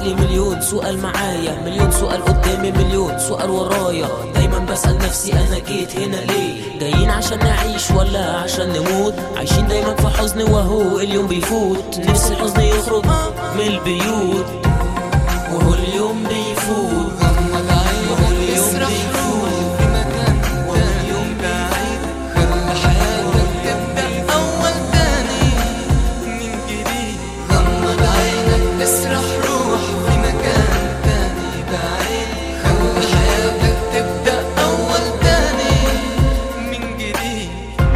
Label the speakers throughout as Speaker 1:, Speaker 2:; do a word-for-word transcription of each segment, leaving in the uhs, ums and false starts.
Speaker 1: عقلي مليون سؤال معايا، مليون سؤال قدامي، مليون سؤال ورايا. دايما بسأل نفسي انا جيت هنا ليه؟ جايين عشان نعيش ولا عشان نموت؟ عايشين دايما في حزن وهو اليوم بيفوت. نفسي الحزن يخرج من البيوت وهو اليوم بيفوت.
Speaker 2: غمض عينك اسرح روح في مكان تاني بعيد، خلي حياتك تبدأ أول تاني من جديد. غمض عينك اسرح روح في مكان تاني بعيد، خلي حياتك تبدأ أول تاني من جديد.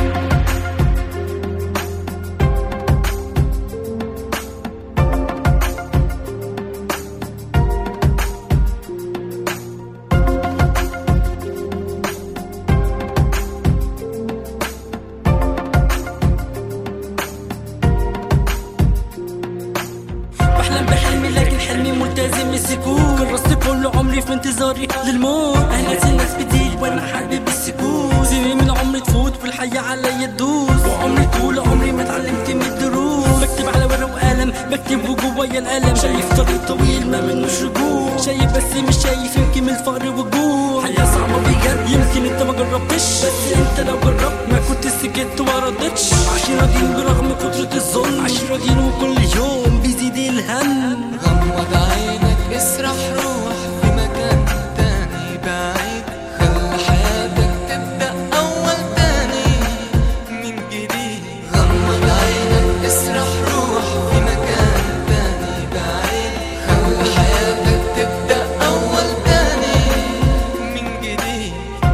Speaker 3: بحلم بحلمي لكن حلمي ملتزم السكون. كرست كل عمري في انتظاري للموت. اهلت الناس بتزيد وانا حابب السكون. سنين من عمري تفوت والحياة عليا تدوس، وعمري طول عمري ما اتعلمت من الدروس. بكتب على ورق وقلم، بكتب وجوايا الألم. شايف طريق طويل ما منوش رجوع، شايف بس مش شايف يمكن من الفقر والجوع. حياة صعبة بجد يمكن انت ما جربتش، بس انت لو جربت ما كنت سكت وما ردتش. عايشين راضيين برغم كترة الظلم، عايشين راضيين وكل يوم بيزيد الهم.
Speaker 2: غمض عينك اسرح روح في مكان تاني بعيد، خلي حياتك تبدأ أول تاني من جديد. غمض عينك اسرح روح في مكان تاني بعيد، خلي حياتك تبدأ أول تاني من جديد.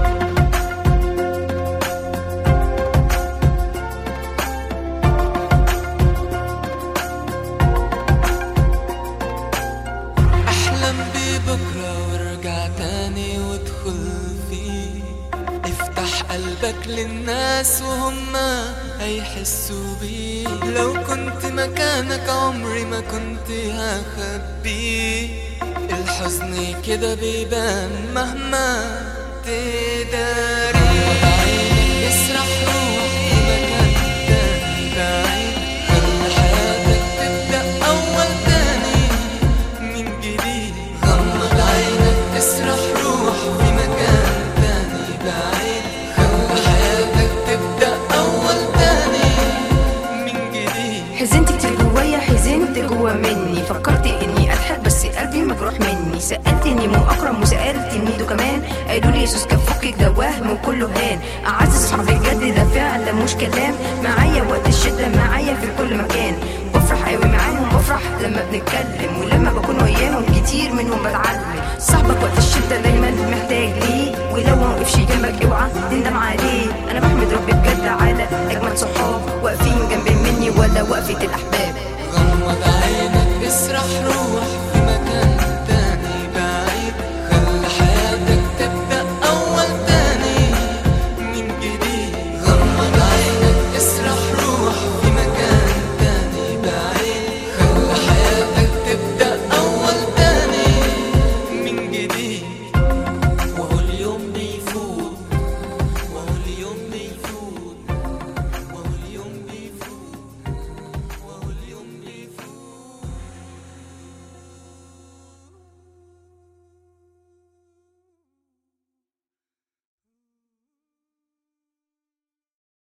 Speaker 2: احلم ببكرة وارجع تاني وادخل فيه. افتح قلبك للناس وهما هيحسوا بيه. لو كنت مكانك عمري ما كنت هخبيه. الحزن كده بيبان مهما تداري. اسرح روح في مكان تاني بعيد، خلي حياتك تبدأ أول تاني من جديد. غمض عينك اسرح روح في مكان تاني بعيد، خلي حياتك تبدأ أول تاني من جديد.
Speaker 4: حزنت كتير جوايا، حزنت جوا مني. فكرت اني اضحك بس قلبي مجروح مني. سألتني مو اكرم وسألت ميدو كمان، قالوا لي يسوس كفوكك ده وهم وكله هان. اعز صحابي بجد ده فعلا مش كلام. معايا وقت الشدة، معايا في كل مكان. بفرح قوي معاهم، بفرح لما بنتكلم، ولما بكون وياهم كتير منهم بتعلم. صاحبك وقت الشدة دايما محتاج ليه، ولو ما وقفش جنبك اوعى تندم عليه. انا بحمد ربي بجد على اجمل صحاب واقفين جنبي مني ولا وقفة الاحباب.
Speaker 2: غمض عينك اسرح روح